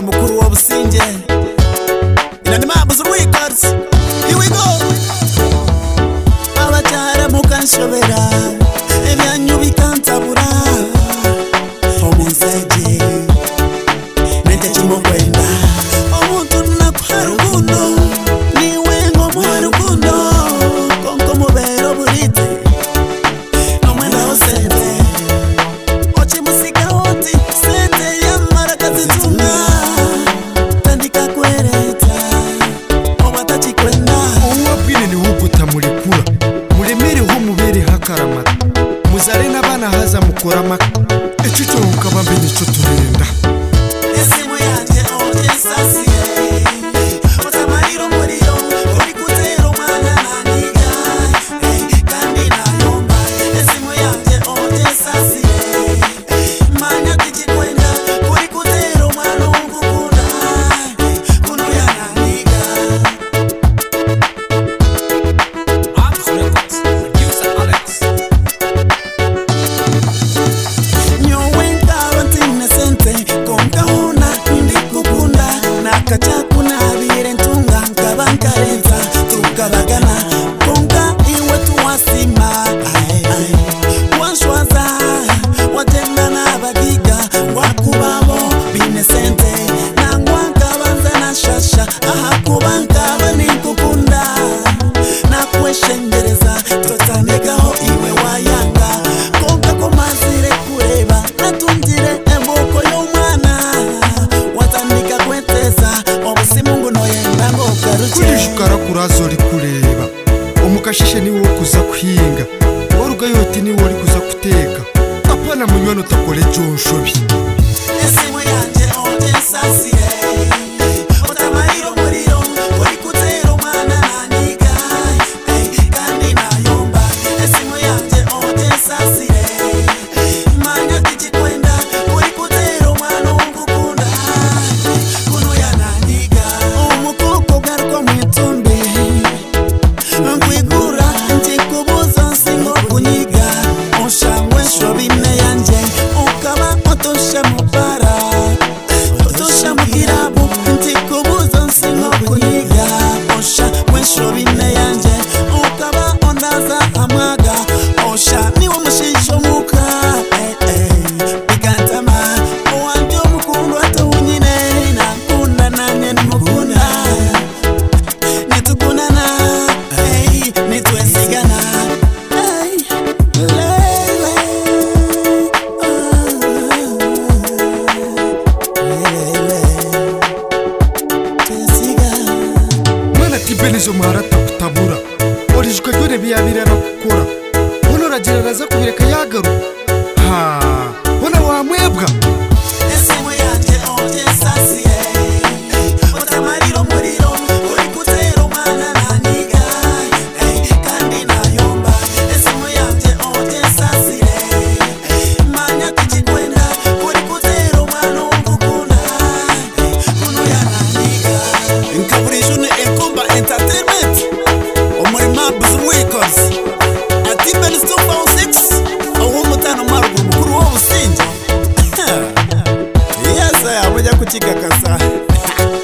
mukuru wa Businge Inanimabs Records. Here we go. Abachara mukanshobera ebyanyu bikantabura omuzeje nende kimokwenda omuntu nakuha rukundo niwe ngomuha rukundo konko mubero burite nomwenda osente ochimusika oti sente yamara kazitunga tandika kwereta obatachikwenda uwabwine ni wuguta murekura muremere ho mubere hakaramata muzare n'abana haza mukorama echicho ukabambe nico turenda esimu yanje oje sasiye otamariro muriyo urikutero mwana naniga kandi nayomba esimu yanje oje sasiye manya tichikwenda urikutero mwana ungukunda kuno ya naniga Records, producer Alex. nyowenga bantine sente konkahona ndikukunda nakachakuna bire ntunga nkabankarenza tukabagana konka iwe tuwasima wanshwaza watenda n'abagiga wakubabo bine sente nangwa nkabanza na shasha aha kuba nkaba nikukunda nakweshengereza totanekaho iwe wayanga konka ko mazire kureba natungire emboko y'umwana watandika kweteza obusimungu noyenda ngo garuke kurishukara kurazo rikureba omukashishe ni wo kuza kuhinga waruga yote ni wo kuza kuteka apana munywano takole jonshobi esimu yanje oje sasiye otamariro muriro urikutero mwana naniga kandi nayomba esimu yanje oje sasiye manya tichikwenda urikutero mwana ungukunda kuno ya naniga umukoko garuko mwitumbi nkwigura ntikubuza nsingo kunyiga oshangwesho bine yanje ukaba otosha mubara otosha mukirabu ntikubuza nsingo kunyiga osha wesho bine yanje ukaba ondaza amaga osha niwo mushisho muka bikantama owange omukundu atawunyine nakunda nanye nimukunda nitukundana nitwesigana mwana tibenizo marata kutabura orijwe dore biyabira no gukora ono ragira raza kubireka yagaru ha bona wamwebwa esimu yanje oje sasiye otamariro muriro urikutero mwana naniga kandi nayomba esimu yanje oje sasiye manya tichikwenda urikutero mwana ungukunda kuno ya naniga nkaburijune enkumba entertainment Omurima Records ati Ben 246 owumutano marugo mukuru wo Businge yes aya mujya kuchika kasa